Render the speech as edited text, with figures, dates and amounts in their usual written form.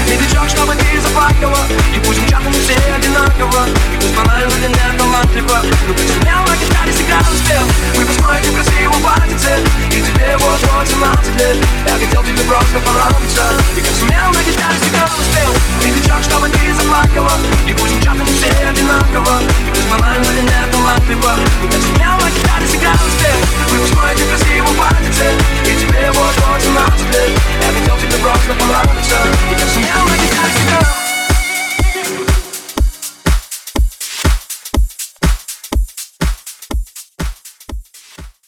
медлячок, чтобы не заплакала. И пусть звучат они все одинаково, и пусть банально для меня талантливо, но ты сумел на гитаре сыграть.